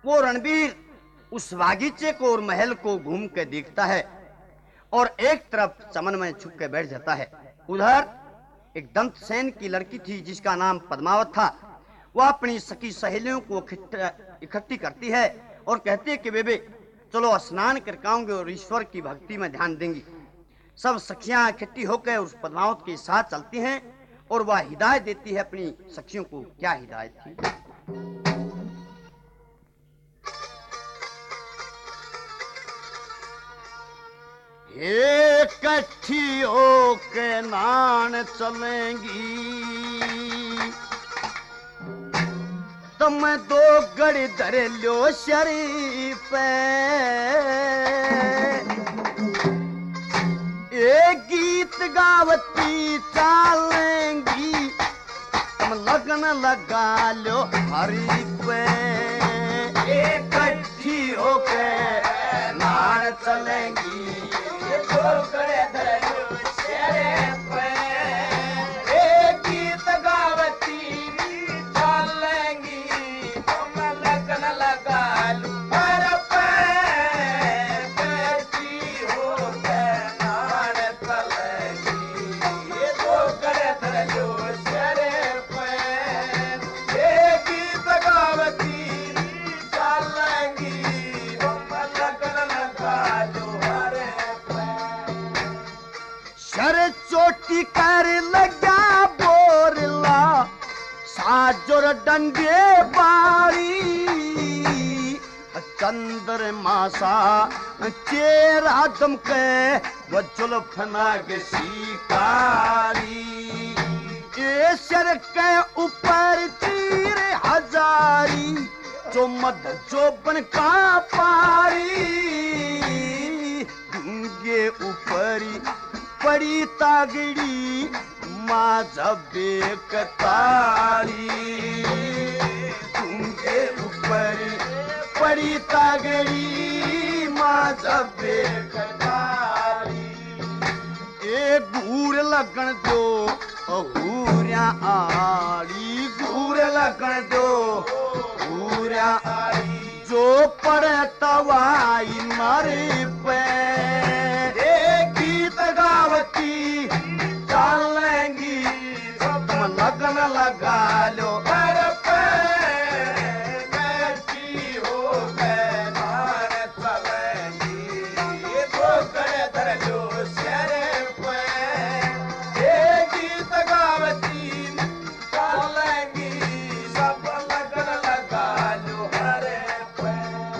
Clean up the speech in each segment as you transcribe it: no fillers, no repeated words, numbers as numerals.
वो रणवीर उस बागीचे को और महल को घूम के देखता है और एक तरफ चमन में छुप के बैठ जाता है। उधर एक दंतसेन की लड़की थी जिसका नाम पद्मावत था। वह अपनी सखी सहेलियों को इकट्ठी करती है और कहती है कि बेबे चलो स्नान करके आऊंगे और ईश्वर की भक्ति में ध्यान देंगी। सब सखियां इकट्ठी होकर उस पद्मावत के साथ चलती हैं और वह हिदायत देती है अपनी सखियों को। क्या हिदायत थी? इकट्ठी होके नान चलेंगी, तुम दो गड़ी धर लो शरीफ पे, एक गीत गावती चालेंगी, तुम लगन लगा लो हरी पे। इकट्ठी होके नान चलेंगी, गीत गावती चलेंगी, तुम लगन लगा लो हर पे। बैठी होके नान चलेंगी, दो गड़े धर लो शरे पे। गीत गावती चलेंगी, तुम लगन लगा लो हर पे। शर चोटी कर लगा बोरला, साजोर डंडे बारी, चंद्रमा सा चेहरा दमके वो जुल्फना के शिकारी। ये सर के ऊपर तीर हजारी, जो मध जोबन का पारी, उनके ऊपरी पड़ी तागड़ी माझा बेकतारी। उनके ऊपर पड़ी तागड़ी माझा बेकतारी। एक घूर लगन दो घूरिया आड़ी, घूर लगन दो घूरिया आड़ी, जो पड़े तवाई मारे पे। गीत गावती चलेंगी, तुम लगन लगा लो हर पे। बैठी होके नान चलेंगी, दो गड़े धर लो शरे पे। गीत गावती चलेंगी, सब लगन लगा लो हर पे।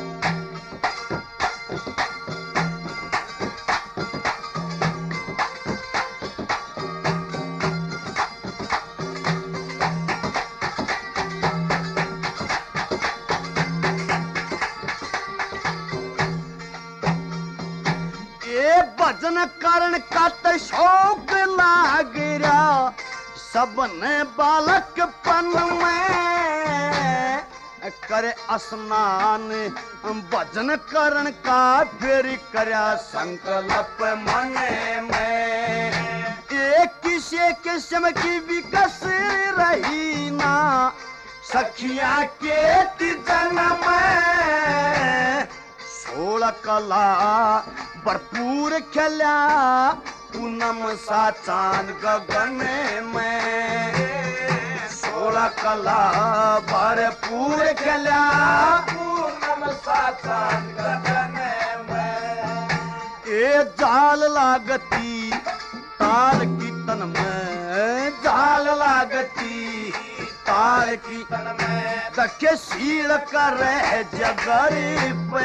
भजन करण का तो शौक लाग रहा सबने बालकपन में, करे स्नान भजन करण का फिर करया संकल्प मन में। एक किसी किस्म की विकस रही ना सखिया के जन्म में। 16 कला भरपूर खिला पूनम सा चांद गगन में। 16 कला भरपूर खिला पूनम सा चांद गगन में। ये जाल लागती तार की तन में, जाल लागती तार की तन में। दखे शील कर जगरी पे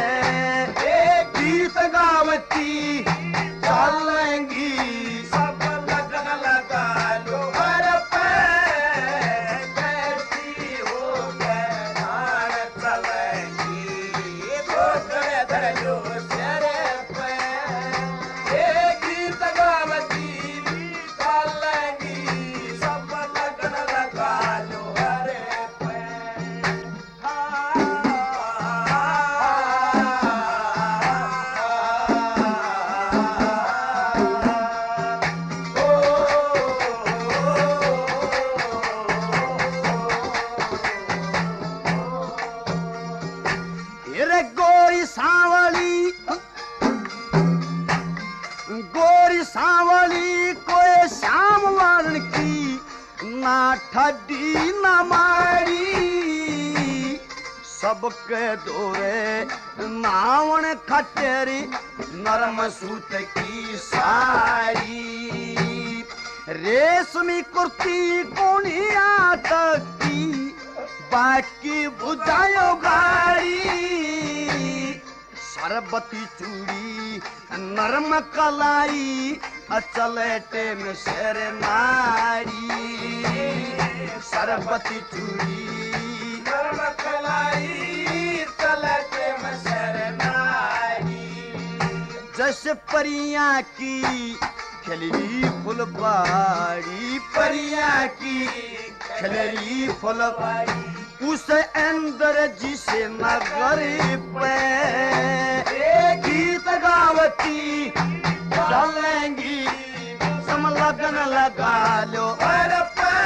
गीत गावती चलेंगी, सब लगन लगा लो हर पे। बैठी होके नान चलेंगी, दो गड़े धर लो शरे पे। गीत गावती चलेंगी, सब लगन लगा लो हर पे। ठडी न मारी सबके दोरे नावण खटेरी नरम सूत की साड़ी रेशमी कुर्ती कोनिया तकी बाकी बुझायो गाड़ी सरबती चूड़ी नरम कलाई चलेटे में शेर नारी सरबती चूड़ी नरम कलाई चलेटे में शेर नारी जैसे परियां की खिलरी फुलबाड़ी परियां की खिलरी फुलबाड़ी उस अंदर जिसे नगर पे गीत गावती चलेंगी सम लगन लगा लो अरे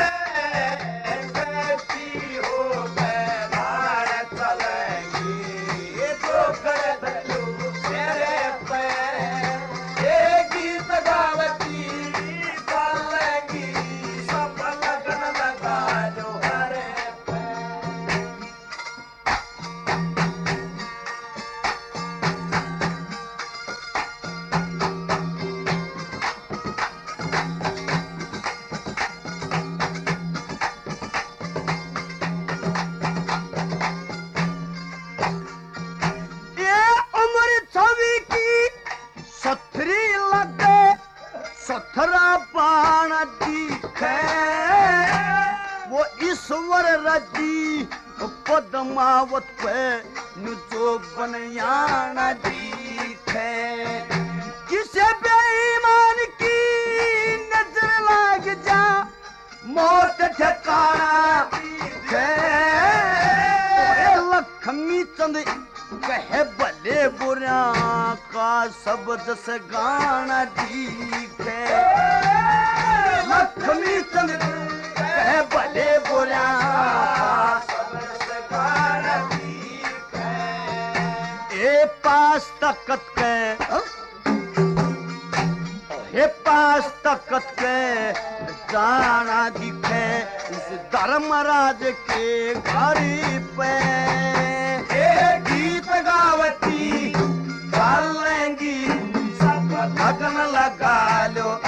पद्मावत पे जो बनयान दिखे किसे बेईमान की नजर लाग जा मौत ठिकाना दिखे लक्ष्मी चंद कहे भले बुरा का सब जस गाना दिखे लक्ष्मी चंद कहे भले बुरा पास तकत के हे पास तकत के जाना दिखे उस धर्मराज के घर पे गीत गावती चलेंगी सब लगन लगा लो